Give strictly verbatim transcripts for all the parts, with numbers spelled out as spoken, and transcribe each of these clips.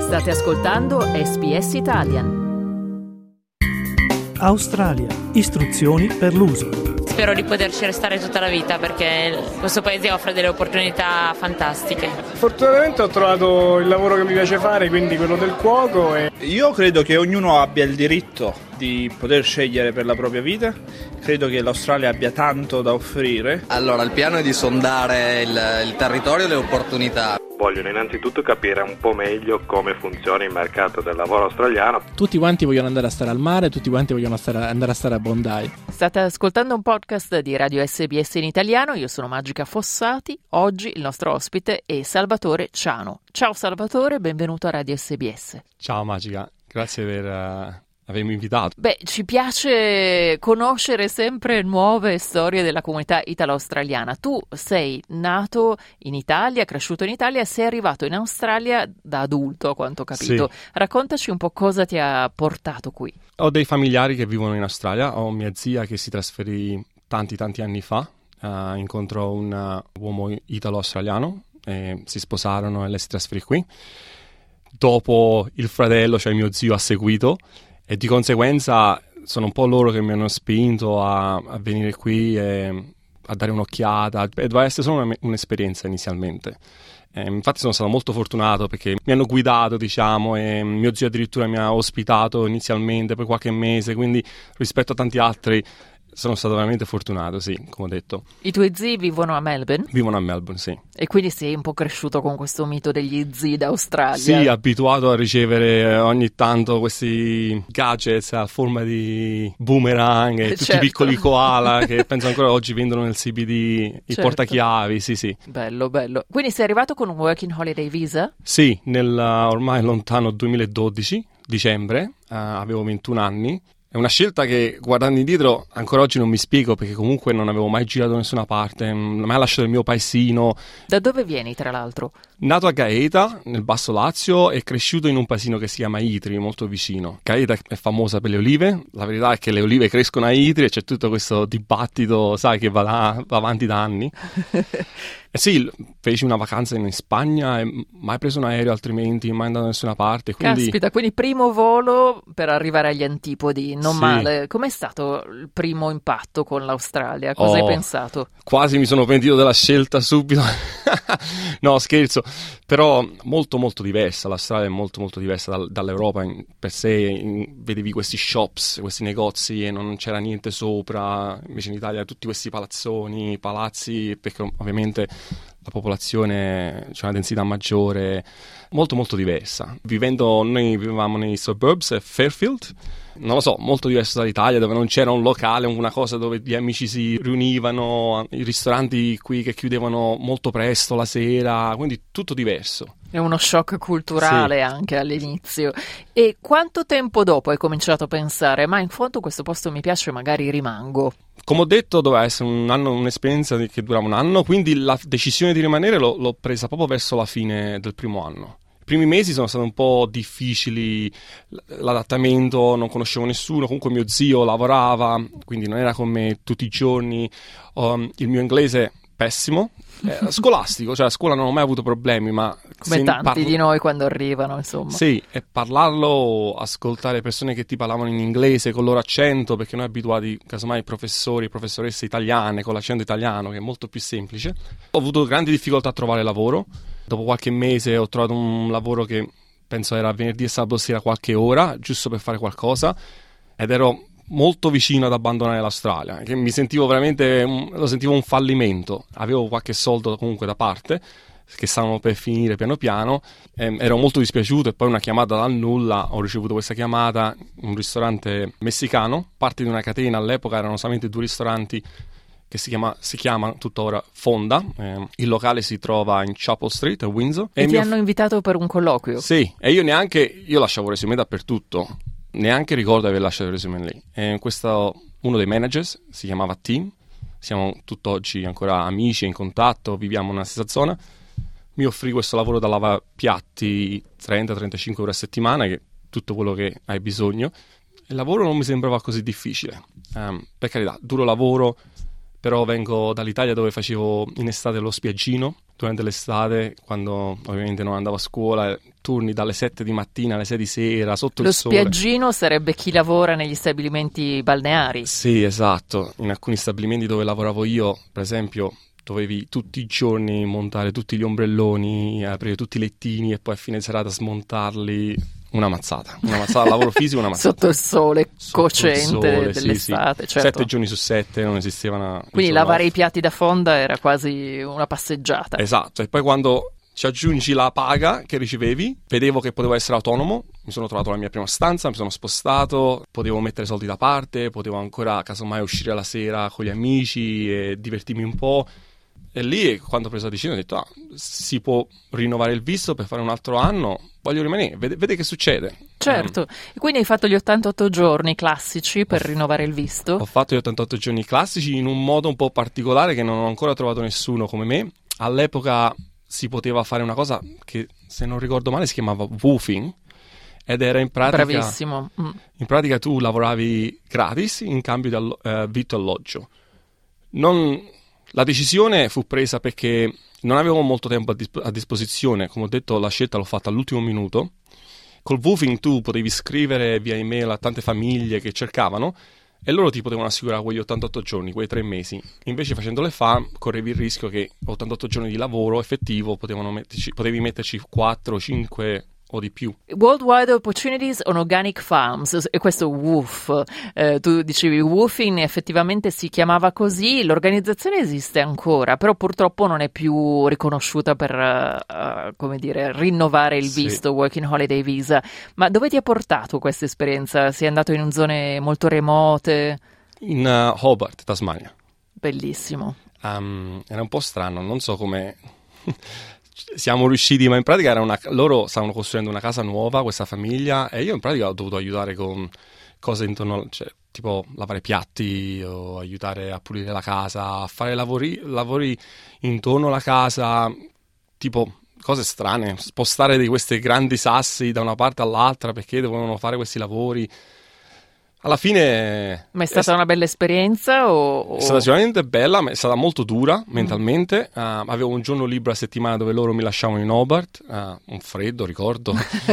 State ascoltando S B S Italian. Australia. Istruzioni per l'uso. Spero di poterci restare tutta la vita perché questo paese offre delle opportunità fantastiche. Fortunatamente ho trovato il lavoro che mi piace fare, quindi quello del cuoco. E... Io credo che ognuno abbia il diritto di poter scegliere per la propria vita. Credo che l'Australia abbia tanto da offrire. Allora, il piano è di sondare il, il territorio e le opportunità. Vogliono innanzitutto capire un po' meglio come funziona il mercato del lavoro australiano. Tutti quanti vogliono andare a stare al mare, tutti quanti vogliono stare, andare a stare a Bondi. State ascoltando un podcast di Radio S B S in italiano, io sono Magica Fossati, oggi il nostro ospite è Salvatore Ciano. Ciao Salvatore, benvenuto a Radio S B S. Ciao Magica, grazie per... Uh... avermi invitato. Beh, ci piace conoscere sempre nuove storie della comunità italo-australiana. Tu sei nato in Italia, cresciuto in Italia, sei arrivato in Australia da adulto, a quanto ho capito. Sì. Raccontaci un po' cosa ti ha portato qui. Ho dei familiari che vivono in Australia, ho mia zia che si trasferì tanti tanti anni fa, uh, incontrò un uh, uomo italo-australiano, e si sposarono e lei si trasferì qui. Dopo il fratello, cioè mio zio, ha seguito. E di conseguenza sono un po' loro che mi hanno spinto a, a venire qui e a dare un'occhiata. E doveva essere solo una, un'esperienza inizialmente. E infatti sono stato molto fortunato perché mi hanno guidato, diciamo, e mio zio addirittura mi ha ospitato inizialmente per qualche mese, quindi rispetto a tanti altri sono stato veramente fortunato, sì, come ho detto. I tuoi zii vivono a Melbourne? Vivono a Melbourne, sì. E quindi sei un po' cresciuto con questo mito degli zii d'Australia? Sì, abituato a ricevere ogni tanto questi gadgets a forma di boomerang e tutti certo. i piccoli koala che penso ancora oggi vendono nel C B D, i certo. portachiavi, sì sì. Bello, bello. Quindi sei arrivato con un Working Holiday Visa? Sì, nel uh, ormai lontano duemiladodici, dicembre, uh, avevo ventuno anni. È una scelta che, guardando indietro, ancora oggi non mi spiego perché comunque non avevo mai girato da nessuna parte, non ho mai lasciato il mio paesino. Da dove vieni, tra l'altro? Nato a Gaeta, nel Basso Lazio, e cresciuto in un paesino che si chiama Itri, molto vicino. Gaeta è famosa per le olive, la verità è che le olive crescono a Itri e c'è tutto questo dibattito, sai, che va, da, va avanti da anni. Eh sì, feci una vacanza in Spagna e mai preso un aereo altrimenti, mai andato da nessuna parte. Quindi... Caspita, quindi primo volo per arrivare agli antipodi, non sì. male. Com'è stato il primo impatto con l'Australia? Cosa oh, hai pensato? Quasi mi sono pentito della scelta subito. No, scherzo. Però molto molto diversa, l'Australia è molto molto diversa dal, dall'Europa in, per sé. In, vedevi questi shops, questi negozi e non c'era niente sopra, invece in Italia tutti questi palazzoni, palazzi, perché ovviamente la popolazione c'è una densità maggiore, molto molto diversa. Vivendo, noi vivevamo nei suburbs, Fairfield, non lo so, molto diverso dall'Italia dove non c'era un locale, una cosa dove gli amici si riunivano, i ristoranti qui che chiudevano molto presto la sera, quindi tutto diverso. È uno shock culturale sì. anche all'inizio. E quanto tempo dopo hai cominciato a pensare, ma in fondo questo posto mi piace, magari rimango? Come ho detto, doveva essere un anno, un'esperienza che durava un anno, quindi la decisione di rimanere l'ho, l'ho presa proprio verso la fine del primo anno. I primi mesi sono stati un po' difficili, l'adattamento, non conoscevo nessuno, comunque mio zio lavorava, quindi non era con me tutti i giorni, um, il mio inglese pessimo, eh, scolastico, cioè a scuola non ho mai avuto problemi, ma... Come tanti parlo... di noi quando arrivano, insomma. Sì, e parlarlo, ascoltare persone che ti parlavano in inglese con il loro accento, perché noi abituati, casomai, professori, professoresse italiane con l'accento italiano, che è molto più semplice. Ho avuto grandi difficoltà a trovare lavoro. Dopo qualche mese ho trovato un lavoro che penso era venerdì e sabato sera qualche ora, giusto per fare qualcosa, ed ero molto vicino ad abbandonare l'Australia, che mi sentivo veramente, lo sentivo un fallimento. Avevo qualche soldo comunque da parte, che stavano per finire piano piano, e ero molto dispiaciuto, e poi una chiamata dal nulla, ho ricevuto questa chiamata, un ristorante messicano, parte di una catena, all'epoca erano solamente due ristoranti, che si chiama, si chiama tuttora Fonda, eh, il locale si trova in Chapel Street a Windsor. E, e ti hanno f... invitato per un colloquio? Sì, e io neanche, io lasciavo resume dappertutto, neanche ricordo di aver lasciato il resume lì. E questo, uno dei managers, si chiamava Tim, siamo tutt'oggi ancora amici, in contatto, viviamo nella stessa zona, mi offrì questo lavoro da lavapiatti trenta trentacinque ore a settimana, che è tutto quello che hai bisogno. Il lavoro non mi sembrava così difficile, um, per carità, duro lavoro, però vengo dall'Italia dove facevo in estate lo spiaggino. Durante l'estate, quando ovviamente non andavo a scuola, turni dalle sette di mattina alle sei di sera, sotto lo il sole. Lo spiaggino sarebbe chi lavora negli stabilimenti balneari. Sì, esatto. In alcuni stabilimenti dove lavoravo io, per esempio, dovevi tutti i giorni montare tutti gli ombrelloni, aprire tutti i lettini e poi a fine serata smontarli. Una mazzata, una mazzata, lavoro fisico, una mazzata. Sotto il sole Sotto cocente il sole, dell'estate, sì, sì. certo. Sette giorni su sette non esisteva una... Quindi lavare i piatti da fonda era quasi una passeggiata. Esatto, e poi quando ci aggiungi la paga che ricevevi, vedevo che potevo essere autonomo, mi sono trovato la mia prima stanza, mi sono spostato, potevo mettere soldi da parte, potevo ancora casomai uscire la sera con gli amici e divertirmi un po'. E lì, quando ho preso la decisione, ho detto, ah, si può rinnovare il visto per fare un altro anno, voglio rimanere, vede, vede che succede. Certo, e quindi hai fatto gli ottantotto giorni classici per rinnovare il visto? Ho fatto gli ottantotto giorni classici in un modo un po' particolare che non ho ancora trovato nessuno come me. All'epoca si poteva fare una cosa che, se non ricordo male, si chiamava woofing, ed era in pratica... Bravissimo. Mm. In pratica tu lavoravi gratis in cambio di allo- eh, vitto e alloggio. Non... La decisione fu presa perché non avevo molto tempo a, disp- a disposizione, come ho detto la scelta l'ho fatta all'ultimo minuto. Col woofing tu potevi scrivere via email a tante famiglie che cercavano e loro ti potevano assicurare quegli ottantotto giorni, quei tre mesi. Invece facendo le F A M correvi il rischio che ottantotto giorni di lavoro effettivo potevano metterci, potevi metterci quattro, cinque o di più. Worldwide Opportunities on Organic Farms, e questo W O F, eh, tu dicevi woofing, effettivamente si chiamava così, l'organizzazione esiste ancora, però purtroppo non è più riconosciuta per, uh, come dire, rinnovare il Sì. visto, Working Holiday Visa. Ma dove ti ha portato questa esperienza? Sei andato in zone molto remote? In uh, Hobart, Tasmania. Bellissimo. Um, era un po' strano, non so come... Siamo riusciti, ma in pratica era una, loro stavano costruendo una casa nuova, questa famiglia, e io in pratica ho dovuto aiutare con cose intorno, cioè, tipo lavare piatti o aiutare a pulire la casa, a fare lavori, lavori intorno alla casa, tipo cose strane, spostare di questi grandi sassi da una parte all'altra perché dovevano fare questi lavori. Alla fine... Ma è stata è una bella esperienza? O... È stata sicuramente bella, ma è stata molto dura mentalmente. Mm. Uh, avevo un giorno libero a settimana dove loro mi lasciavano in Hobart, uh, un freddo, ricordo.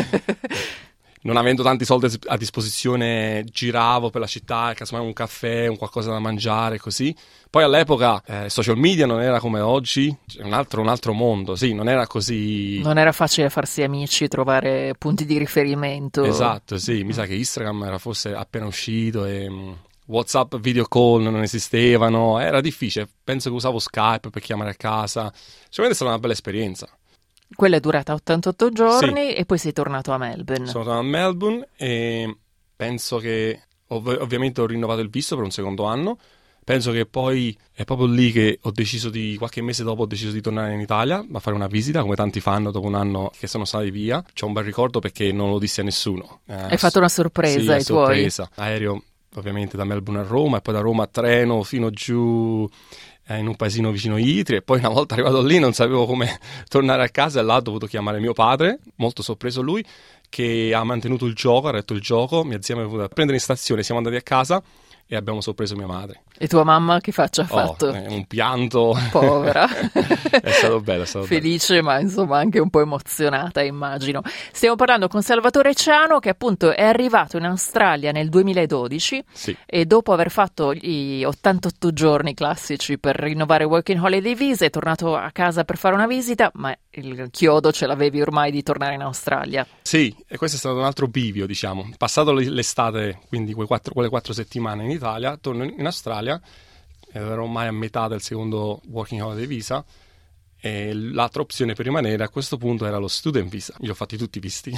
Non avendo tanti soldi a disposizione, giravo per la città, casomai un caffè, un qualcosa da mangiare, così. Poi all'epoca eh, social media non era come oggi, cioè un altro, un altro mondo, sì, non era così... Non era facile farsi amici, trovare punti di riferimento. Esatto, sì, mi sa che Instagram era forse appena uscito e um, WhatsApp video call non esistevano, era difficile. Penso che usavo Skype per chiamare a casa, sicuramente è stata una bella esperienza. Quella è durata ottantotto giorni Sì. e poi sei tornato a Melbourne. Sono tornato a Melbourne e penso che ov- ovviamente ho rinnovato il visto per un secondo anno. Penso che poi è proprio lì che ho deciso di, qualche mese dopo ho deciso di tornare in Italia a fare una visita, come tanti fanno dopo un anno che sono stati via. C'ho un bel ricordo perché non lo dissi a nessuno. Eh, Hai fatto una sorpresa sì, ai tuoi? sorpresa. Aereo ovviamente da Melbourne a Roma e poi da Roma a treno fino giù eh, in un paesino vicino Itri, e poi una volta arrivato lì non sapevo come tornare a casa e là ho dovuto chiamare mio padre, molto sorpreso lui, che ha mantenuto il gioco, ha retto il gioco. Mia zia mi è venuta a prendere in stazione, siamo andati a casa e abbiamo sorpreso mia madre. E tua mamma che faccia ha Oh, fatto? eh, un pianto. Povera. È stato bello, è stato Felice, bello. ma insomma anche un po' emozionata, immagino. Stiamo parlando con Salvatore Ciano, che appunto è arrivato in Australia nel duemiladodici Sì. e dopo aver fatto gli ottantotto giorni classici per rinnovare Working Holiday Visa è tornato a casa per fare una visita, ma il chiodo ce l'avevi ormai di tornare in Australia. Sì, e questo è stato un altro bivio, diciamo. Passato l'estate, quindi quei quattro, quelle quattro settimane in Italia, torno in Australia, ero ormai a metà del secondo Working Holiday Visa, e l'altra opzione per rimanere a questo punto era lo Student Visa. Io ho fatti tutti i visti.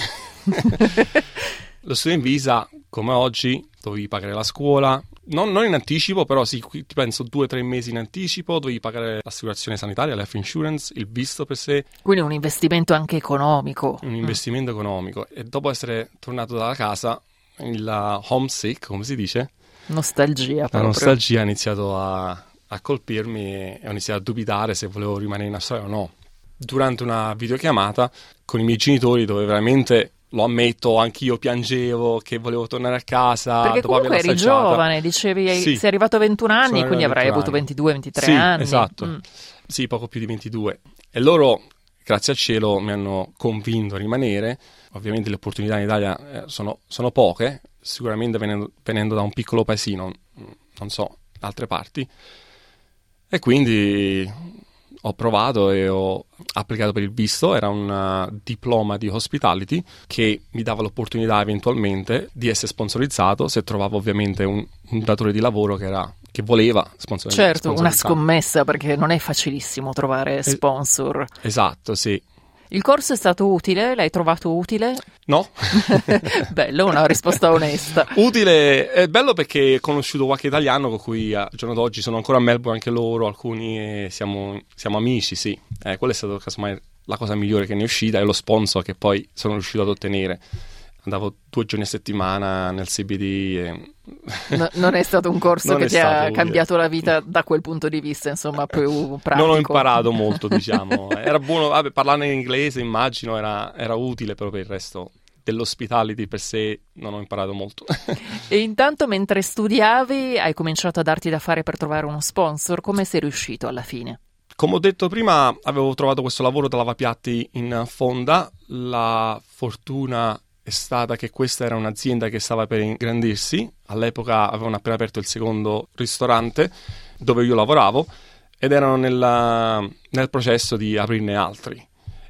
Lo Student Visa, come oggi, dovevi pagare la scuola, non, non in anticipo, però sì, qui penso due o tre mesi in anticipo, dovevi pagare l'assicurazione sanitaria, life insurance, il visto per sé. Quindi un investimento anche economico. Un investimento mm. economico. E dopo essere tornato dalla casa, il homesick, come si dice? Nostalgia proprio. La nostalgia ha iniziato a, a colpirmi e ho iniziato a dubitare se volevo rimanere in Australia o no. Durante una videochiamata con i miei genitori, dove veramente lo ammetto, anch'io piangevo che volevo tornare a casa. Perché dopo comunque eri assaggiata. giovane, dicevi, Sì. sei arrivato a ventuno anni, Sono quindi avrai ventuno avuto anni. ventidue ventitré Sì, anni. esatto. Mm. Sì, poco più di ventidue. E loro, grazie al cielo, mi hanno convinto a rimanere. Ovviamente le opportunità in Italia eh, sono, sono poche, sicuramente venendo, venendo da un piccolo paesino, non so, altre parti. E quindi ho provato e ho applicato per il visto. Era un uh, diploma di hospitality che mi dava l'opportunità eventualmente di essere sponsorizzato se trovavo ovviamente un, un datore di lavoro che era che voleva sponsor- Certo, una sponsorizzare. scommessa, perché non è facilissimo trovare sponsor. Esatto, sì. Il corso è stato utile? L'hai trovato utile? No. Bello, una risposta onesta. Utile, è bello perché ho conosciuto qualche italiano con cui al giorno d'oggi sono ancora a Melbourne anche loro, alcuni e siamo, siamo amici, sì. Eh, quella è stata casomai la cosa migliore che ne è uscita, e lo sponsor che poi sono riuscito ad ottenere. Andavo due giorni a settimana nel C B D e... No, non è stato un corso Non che è ti ha stato utile. cambiato la vita da quel punto di vista, insomma, più pratico. Non ho imparato molto, diciamo. Era buono, vabbè, parlare in inglese, immagino, era, era utile, però per il resto dell'hospitality per sé non ho imparato molto. E intanto, mentre studiavi, hai cominciato a darti da fare per trovare uno sponsor. Come sei riuscito alla fine? Come ho detto prima, avevo trovato questo lavoro da lavapiatti in Fonda. La fortuna è stata che questa era un'azienda che stava per ingrandirsi. All'epoca avevano appena aperto il secondo ristorante dove io lavoravo ed erano nella, nel processo di aprirne altri.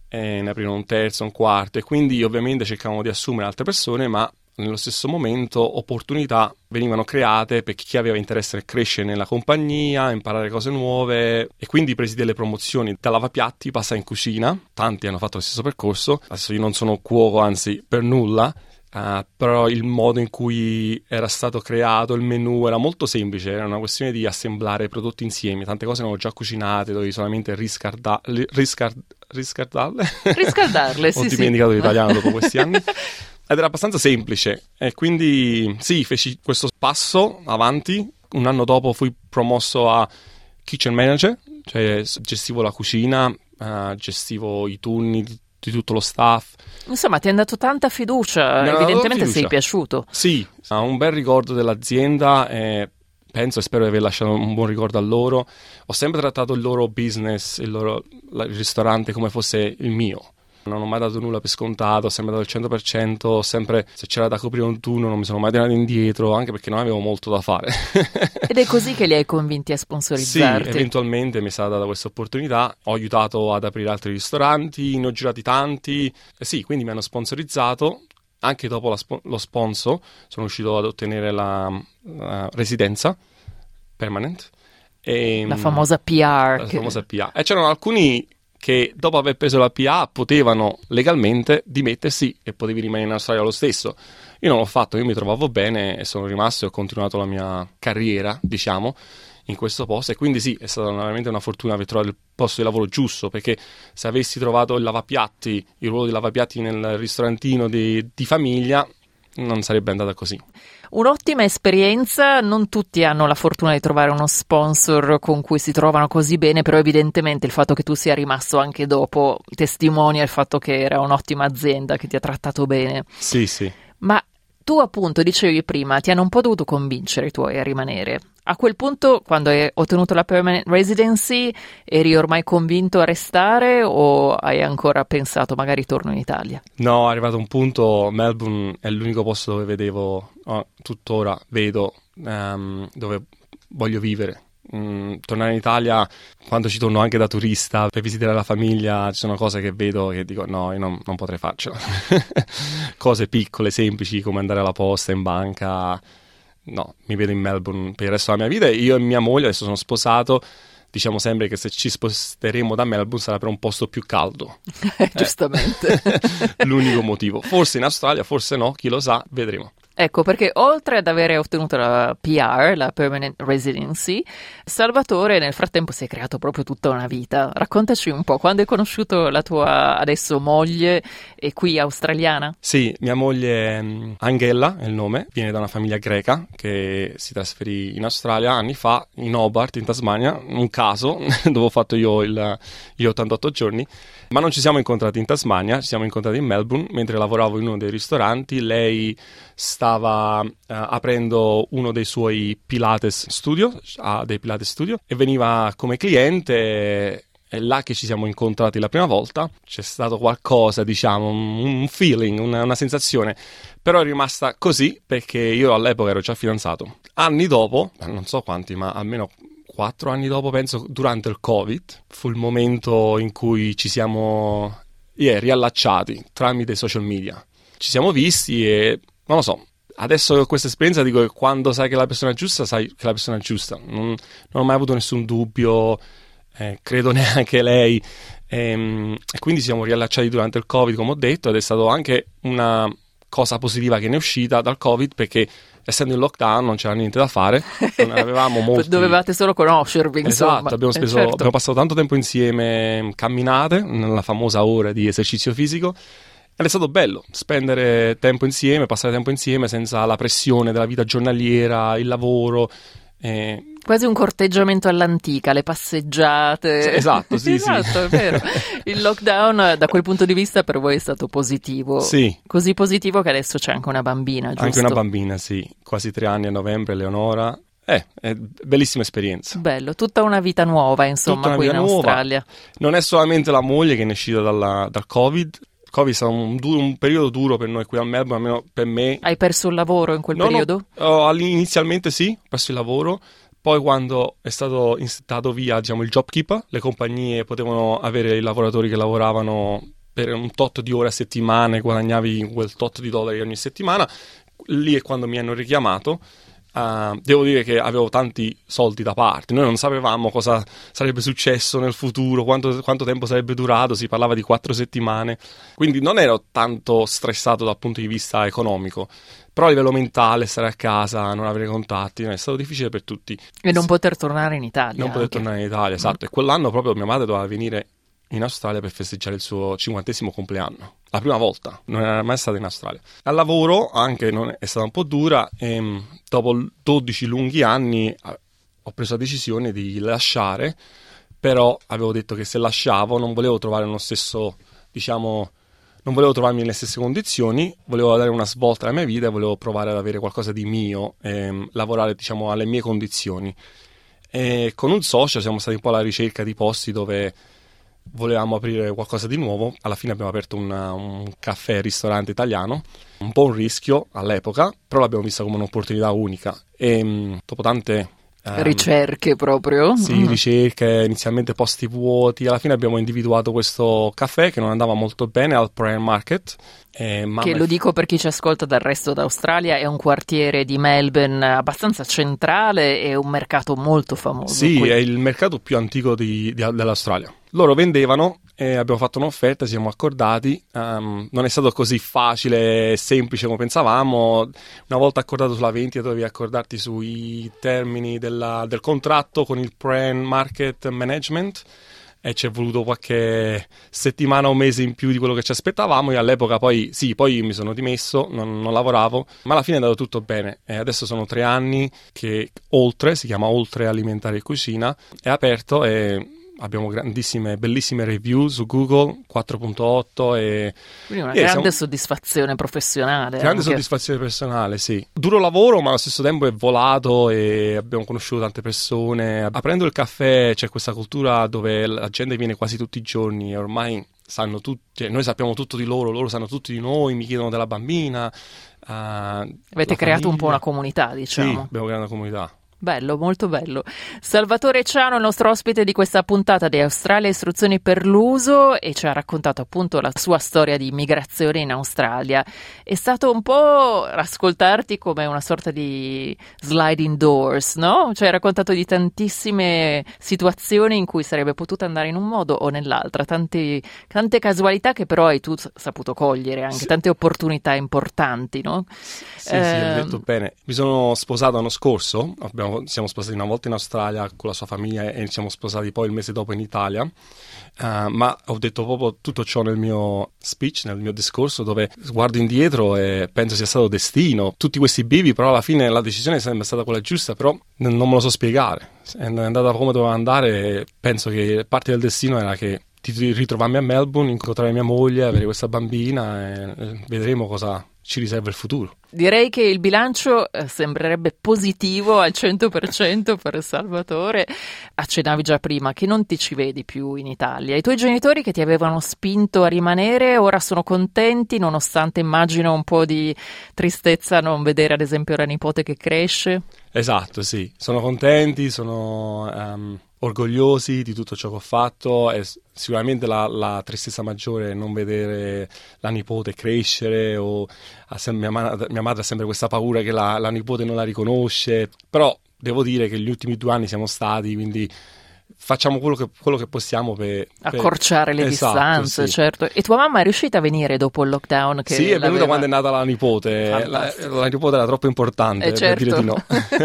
E ne aprirono un terzo, un quarto, e quindi ovviamente cercavano di assumere altre persone, ma nello stesso momento opportunità venivano create per chi aveva interesse nel crescere nella compagnia, imparare cose nuove, e quindi presi delle promozioni da lavapiatti, passa in cucina. Tanti hanno fatto lo stesso percorso. Adesso io non sono cuoco, anzi per nulla, uh, però il modo in cui era stato creato il menù era molto semplice, era una questione di assemblare i prodotti insieme. Tante cose erano già cucinate, dovevi solamente riscarda- riscard- riscaldarle. Riscaldarle, sì, Ho sì. dimenticato l'italiano dopo questi anni. Ed era abbastanza semplice, e quindi sì, feci questo passo avanti. Un anno dopo fui promosso a kitchen manager, cioè gestivo la cucina, uh, gestivo i turni di, di tutto lo staff. Insomma, ti hanno dato tanta fiducia, Mi hanno evidentemente dato fiducia. sei piaciuto. Sì, ho un bel ricordo dell'azienda e penso e spero di aver lasciato un buon ricordo a loro. Ho sempre trattato il loro business, il loro il ristorante come fosse il mio. Non ho mai dato nulla per scontato, ho sempre dato il cento per cento, sempre se c'era da coprire un turno non mi sono mai tirato indietro, anche perché non avevo molto da fare. Ed è così che li hai convinti a Sì, sponsorizzarti. eventualmente mi è stata data questa opportunità, ho aiutato ad aprire altri ristoranti, ne ho girati tanti, e sì, quindi mi hanno sponsorizzato. Anche dopo la spo- lo sponsor sono riuscito ad ottenere la, la residenza permanent. E, La famosa P R. La che- famosa P R. E c'erano alcuni che dopo aver preso la P R potevano legalmente dimettersi e potevi rimanere in Australia lo stesso. Io non l'ho fatto, io mi trovavo bene e sono rimasto e ho continuato la mia carriera, diciamo, in questo posto. E quindi sì, è stata veramente una fortuna aver trovato il posto di lavoro giusto, perché se avessi trovato il lavapiatti, il ruolo di lavapiatti nel ristorantino di, di famiglia, non sarebbe andata così. Un'ottima esperienza, non tutti hanno la fortuna di trovare uno sponsor con cui si trovano così bene, però evidentemente il fatto che tu sia rimasto anche dopo testimonia il fatto che era un'ottima azienda che ti ha trattato bene. Sì, sì. Ma tu appunto dicevi prima, ti hanno un po' dovuto convincere i tuoi a rimanere. A quel punto, quando hai ottenuto la permanent residency, eri ormai convinto a restare o hai ancora pensato magari torno in Italia? No, è arrivato un punto, Melbourne è l'unico posto dove vedevo, oh, tuttora vedo, um, dove voglio vivere. Mm, tornare in Italia, quando ci torno anche da turista per visitare la famiglia, ci sono cose che vedo che dico no, io non, non potrei farcela. Cose piccole, semplici, come andare alla posta, in banca. No, mi vedo in Melbourne per il resto della mia vita. Io e mia moglie, adesso sono sposato, diciamo sempre che se ci sposteremo da Melbourne sarà per un posto più caldo. Giustamente. L'unico motivo. Forse in Australia, forse no, chi lo sa, vedremo. Ecco, perché oltre ad avere ottenuto la P R, la Permanent Residency, Salvatore nel frattempo si è creato proprio tutta una vita. Raccontaci un po', quando hai conosciuto la tua adesso moglie e qui australiana? Sì, mia moglie Angela è il nome, viene da una famiglia greca che si trasferì in Australia anni fa, in Hobart, in Tasmania, un caso dove ho fatto io il, gli ottantotto giorni, ma non ci siamo incontrati in Tasmania, ci siamo incontrati in Melbourne mentre lavoravo in uno dei ristoranti. Lei stava uh, aprendo uno dei suoi Pilates studio, ha dei Pilates studio, e veniva come cliente. È là che ci siamo incontrati la prima volta, c'è stato qualcosa, diciamo, un feeling, una, una sensazione, però è rimasta così perché io all'epoca ero già fidanzato. Anni dopo, non so quanti, ma almeno quattro anni dopo, penso, durante il Covid, fu il momento in cui ci siamo yeah, riallacciati tramite social media. Ci siamo visti e, non lo so, adesso con questa esperienza dico che quando sai che è la persona giusta, sai che è la persona giusta. Non, non ho mai avuto nessun dubbio. Eh, credo neanche lei, ehm, e quindi siamo riallacciati durante il Covid, come ho detto, ed è stato anche una cosa positiva che ne è uscita dal Covid, perché essendo in lockdown non c'era niente da fare, non avevamo molti... Dovevate solo conoscervi, insomma. Esatto, abbiamo, speso, eh, certo. abbiamo passato tanto tempo insieme, camminate, nella famosa ora di esercizio fisico, ed è stato bello spendere tempo insieme, passare tempo insieme senza la pressione della vita giornaliera, il lavoro... Eh, Quasi un corteggiamento all'antica, le passeggiate. Sì, esatto, sì, esatto, sì. È vero. Il lockdown da quel punto di vista per voi è stato positivo. Sì. Così positivo che adesso c'è anche una bambina, giusto? Anche una bambina, sì. Quasi tre anni a novembre, Eleonora. Eh, è bellissima esperienza. Bello, tutta una vita nuova, insomma, Tutta una qui vita in nuova. Australia. Non è solamente la moglie che ne è uscita dalla, dal Covid. Il Covid è stato un, du- un periodo duro per noi qui a Melbourne, almeno per me. Hai perso il lavoro in quel no, periodo? No, oh, inizialmente sì, ho perso il lavoro. Poi quando è stato instato via, diciamo, il JobKeeper, le compagnie potevano avere i lavoratori che lavoravano per un tot di ore a settimana e guadagnavi quel tot di dollari ogni settimana. Lì è quando mi hanno richiamato. Uh, devo dire che avevo tanti soldi da parte, noi non sapevamo cosa sarebbe successo nel futuro, quanto, quanto tempo sarebbe durato, si parlava di quattro settimane, quindi non ero tanto stressato dal punto di vista economico, però a livello mentale, stare a casa, non avere contatti, è stato difficile per tutti. E non poter tornare in Italia. Non poter anche. tornare in Italia, esatto, e quell'anno proprio mia madre doveva venire in Australia per festeggiare il suo cinquantesimo compleanno. La prima volta, non era mai stata in Australia. Al lavoro anche non è stata un po' dura e dopo dodici lunghi anni ho preso la decisione di lasciare, però avevo detto che se lasciavo non volevo trovare uno stesso, diciamo, non volevo trovarmi nelle stesse condizioni, volevo dare una svolta alla mia vita e volevo provare ad avere qualcosa di mio, e lavorare, diciamo, alle mie condizioni. E con un socio siamo stati un po' alla ricerca di posti dove volevamo aprire qualcosa di nuovo. Alla fine abbiamo aperto una, un caffè ristorante italiano, un po' un rischio all'epoca, però l'abbiamo vista come un'opportunità unica e mh, dopo tante um, ricerche proprio sì, mm. ricerche, inizialmente posti vuoti, alla fine abbiamo individuato questo caffè che non andava molto bene al Prime Market. Eh, che lo dico per chi ci ascolta dal resto d'Australia, è un quartiere di Melbourne abbastanza centrale e un mercato molto famoso. Sì, qui. È il mercato più antico di, di, dell'Australia. Loro vendevano e abbiamo fatto un'offerta, ci siamo accordati. Um, non è stato così facile e semplice come pensavamo. Una volta accordato sulla vendita dovevi accordarti sui termini della, del contratto con il Prime Market Management e ci è voluto qualche settimana o mese in più di quello che ci aspettavamo. Io all'epoca poi sì, poi mi sono dimesso, non, non lavoravo, ma alla fine è andato tutto bene e adesso sono tre anni che Oltre, si chiama Oltre Alimentare e Cucina, è aperto e abbiamo grandissime, bellissime review su Google, quattro virgola otto e... Quindi una e grande siamo... soddisfazione professionale. Grande anche. soddisfazione personale, sì. Duro lavoro, ma allo stesso tempo è volato e abbiamo conosciuto tante persone. Aprendo il caffè c'è questa cultura dove la gente viene quasi tutti i giorni e ormai sanno tutti, cioè noi sappiamo tutto di loro, loro sanno tutto di noi, mi chiedono della bambina. Uh, Avete creato famiglia. Un po' una comunità, diciamo. Sì, abbiamo creato una comunità. Bello, molto bello. Salvatore Ciano, il nostro ospite di questa puntata di Australia Istruzioni per l'uso, e ci ha raccontato appunto la sua storia di migrazione in Australia. È stato un po' ascoltarti come una sorta di sliding doors, no? Cioè hai raccontato di tantissime situazioni in cui sarebbe potuta andare in un modo o nell'altra, tanti, tante casualità che però hai tu saputo cogliere, anche sì. Tante opportunità importanti, no? Sì, eh... sì, hai detto bene. Mi sono sposato l'anno scorso, abbiamo siamo sposati una volta in Australia con la sua famiglia e ci siamo sposati poi il mese dopo in Italia, uh, ma ho detto proprio tutto ciò nel mio speech, nel mio discorso, dove guardo indietro e penso sia stato destino, tutti questi bivi, però alla fine la decisione sembra stata quella giusta, però n- non me lo so spiegare, è andata come doveva andare e penso che parte del destino era che di ritrovarmi a Melbourne, incontrare mia moglie, avere questa bambina e vedremo cosa ci riserva il futuro. Direi che il bilancio eh, sembrerebbe positivo al cento per cento per Salvatore. Accennavi già prima che non ti ci vedi più in Italia. I tuoi genitori che ti avevano spinto a rimanere ora sono contenti, nonostante immagino un po' di tristezza non vedere ad esempio la nipote che cresce? Esatto, sì. Sono contenti, sono um, orgogliosi di tutto ciò che ho fatto e sicuramente la, la tristezza maggiore è non vedere la nipote crescere o ha mia, ma- mia madre ha sempre questa paura che la, la nipote non la riconosce, però devo dire che gli ultimi due anni siamo stati, quindi facciamo quello che, quello che possiamo per, per... accorciare le esatto, distanze, sì. Certo. E tua mamma è riuscita a venire dopo il lockdown? Che sì, è venuta l'aveva... quando è nata la nipote. La, la nipote era troppo importante eh, certo. per dire di no.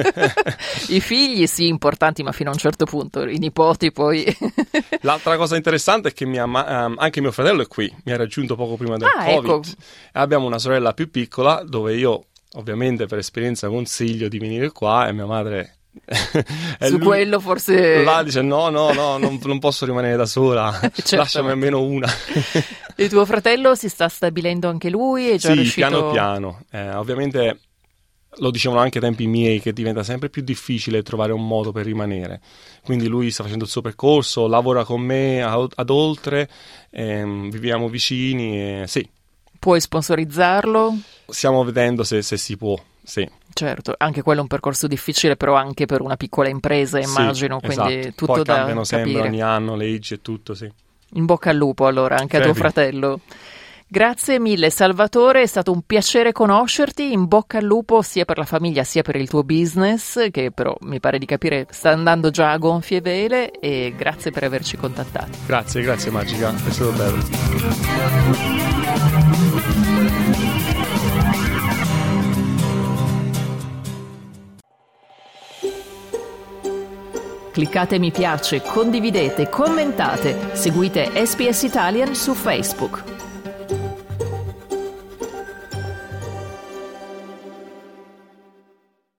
I figli sì, importanti, ma fino a un certo punto. I nipoti poi... L'altra cosa interessante è che mia ma- um, anche mio fratello è qui, mi ha raggiunto poco prima del ah, Covid. Ecco. E abbiamo una sorella più piccola dove io ovviamente per esperienza consiglio di venire qua e mia madre... Su lui, quello forse là dice no no no non, non posso rimanere da sola, certo. Lasciami almeno una. E tuo fratello si sta stabilendo anche lui? È già sì, riuscito... piano piano, eh, ovviamente lo dicevano anche ai tempi miei che diventa sempre più difficile trovare un modo per rimanere, quindi lui sta facendo il suo percorso, lavora con me ad, ad oltre, ehm, viviamo vicini e sì. Puoi sponsorizzarlo? Stiamo vedendo se, se si può, sì. Certo, anche quello è un percorso difficile, però anche per una piccola impresa, immagino, sì, quindi esatto. tutto Poi da cambiano capire. sempre ogni anno leggi e tutto, sì. In bocca al lupo allora anche Crepi. A tuo fratello. Grazie mille Salvatore, è stato un piacere conoscerti, in bocca al lupo sia per la famiglia sia per il tuo business, che però mi pare di capire sta andando già a gonfie vele, e grazie per averci contattati. Grazie, grazie Magica, è stato bello. Cliccate mi piace, condividete, commentate, seguite S B S Italian su Facebook.